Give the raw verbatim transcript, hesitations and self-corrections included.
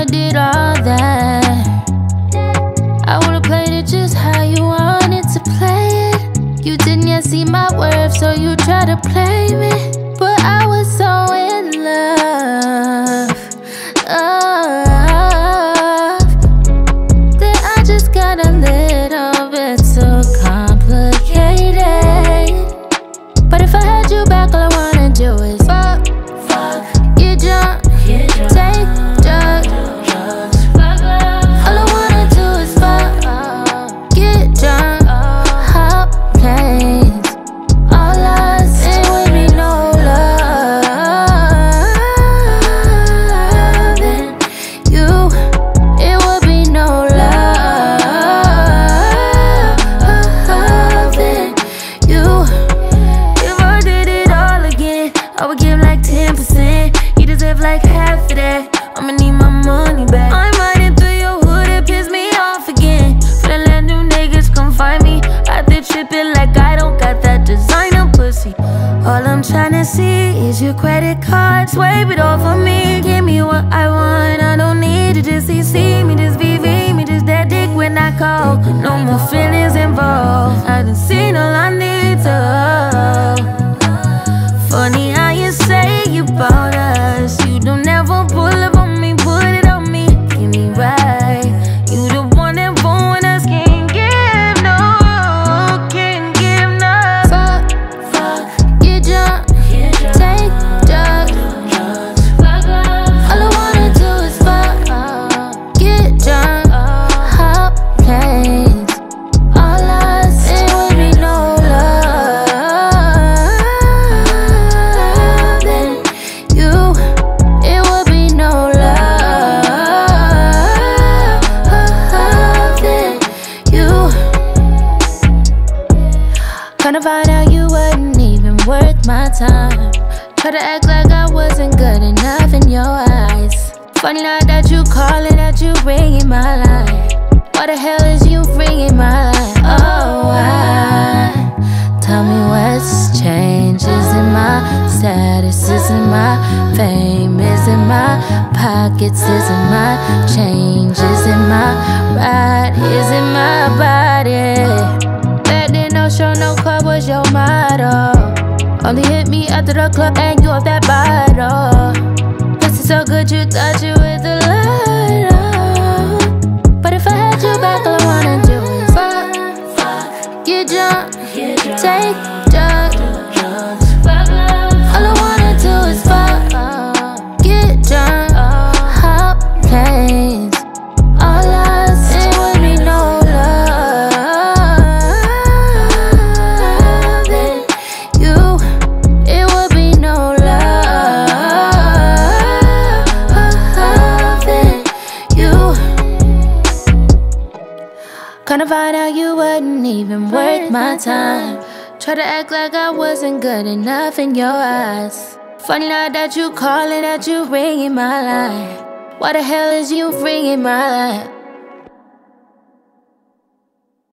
did all that. I would've played it just how you wanted to play it. You didn't yet see my worth, so you tried to play me. But I was so in love, love, that I just got a little bit too complicated. But if I had you back, all I wanna do is fuck, fuck, get drunk, get drunk, take drugs, drugs, fuck love. All I wanna do is fuck, get drunk, hop planes. All us, it would be no loving you. It would be no loving you. If I did it all again, I would give like ten percent. You deserve like half of that. I'ma need my money back. I'm riding through your hood, it pissed me off again. Finna let new niggas come find me. I did tripping like I don't got that designer pussy. All I'm tryna see is your credit card. Swipe it off of me, give me what I want. I don't need to just C C me, just V V me, just that dick when I call. No more feelings involved. I done seen all I need to. Funny how you say you bought us. You don't ever pull up on me, put it on me, get me right. You the one that won't us, can't give no, can't give no. Fuck, fuck, get drunk, get drunk, take drugs, drugs, fuck love. All I wanna do is fuck, get drunk, hop planes. All us, it would be no loving you. It would be no loving you. Kinda find out you wasn't even worth my time. Try to act like I wasn't good enough in your eyes. Funny now that you calling, that you ringing my line. Why the hell is you ringing my line? Oh, why? Tell me what's changed. Is it my status? Is it my fame? Is it my pockets? Is it my change? Is it my ride? Is it my body? Back then, no show, no club was your motto. Only hit me after the club and you off that bottle. Pussy so good you thought you with the light on. But if I had you back, all I wanna do is fuck, fuck, get drunk, take drugs, fuck love. All I wanna do is fuck, get drunk, hop planes. All us, it would be no loving you. It would be no loving you. Kinda find out you wasn't even worth my time. Try to act like I wasn't good enough in your eyes. Funny now that you calling, that you ringing my line. Why the hell is you ringing my line?